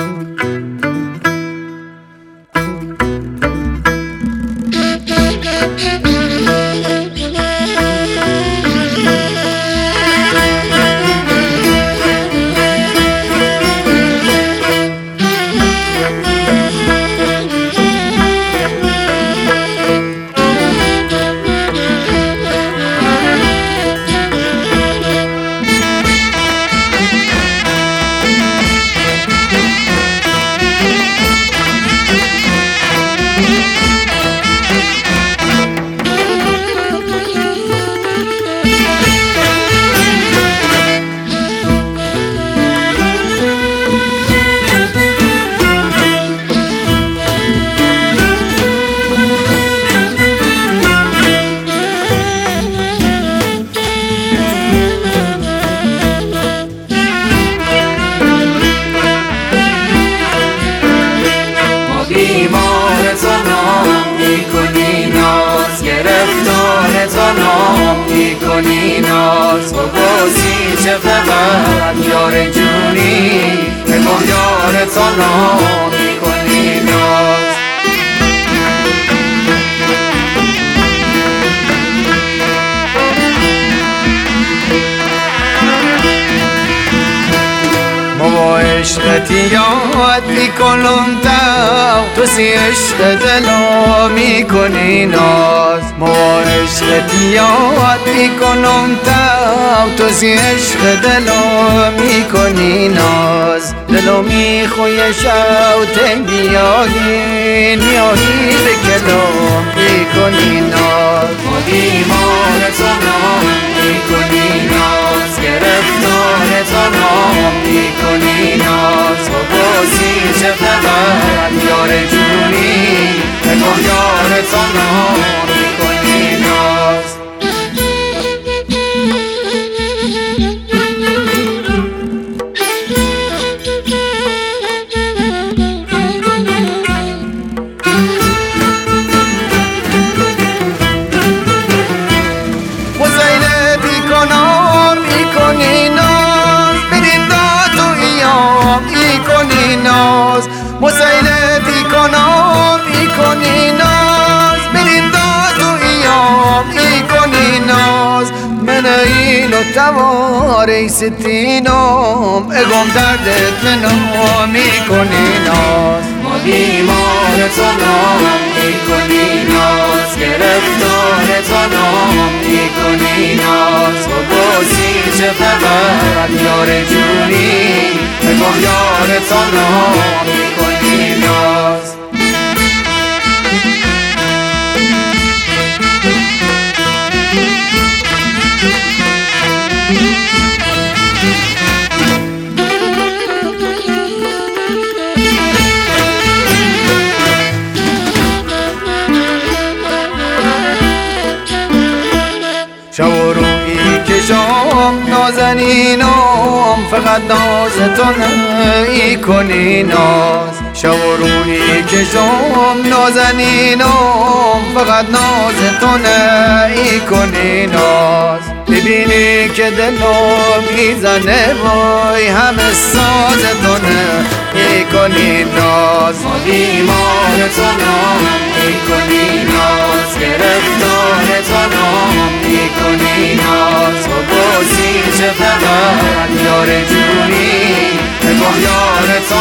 بیمار تو نام میکنی ناز، گرفتار تو نام میکنی ناز. بگوزی چه فقط یار جونی، بگم یار تو نام میکنی ناز. با عشقت یاد میکنم تو سی عشق دلا میکنی ناز. با عشقت یاد میکنم تو سی عشق دلا میکنی ناز. دلو میخوی شوت بیایی نیایی به کلام میکنی ناز. ما بیمار تو نام میکنی ناز، گرفتار تو نام میکنی ناز. و بازی چه فقط یار جونی، بگم یار تو نام میکنی ناز. مسیلتی کنم میکنی ناز، برین داد و ایام میکنی ناز. من اینو تواری ستینم، اگم دردت منو میکنی ناز. ما بیمار تو نام میکنی ناز، گرفتار تو نام میکنی ناز. و بازی چه فقط یار جونی، بگم یار تو نام میکنی ناز. شب و روی کشم نازنینم، فقط ناز تو نمی کنی ناز. شب و روی کشم نازنینم، فقط ناز تو نمی کنی ناز. ببینی که دلم میزنه وای، همه ساز تو نمی کنی ناز. ما بیمار تو نام میکنی ناز، گرفتار تو نام میکنی ناز. و بازی چه فقط یار جونی، بگم یار تو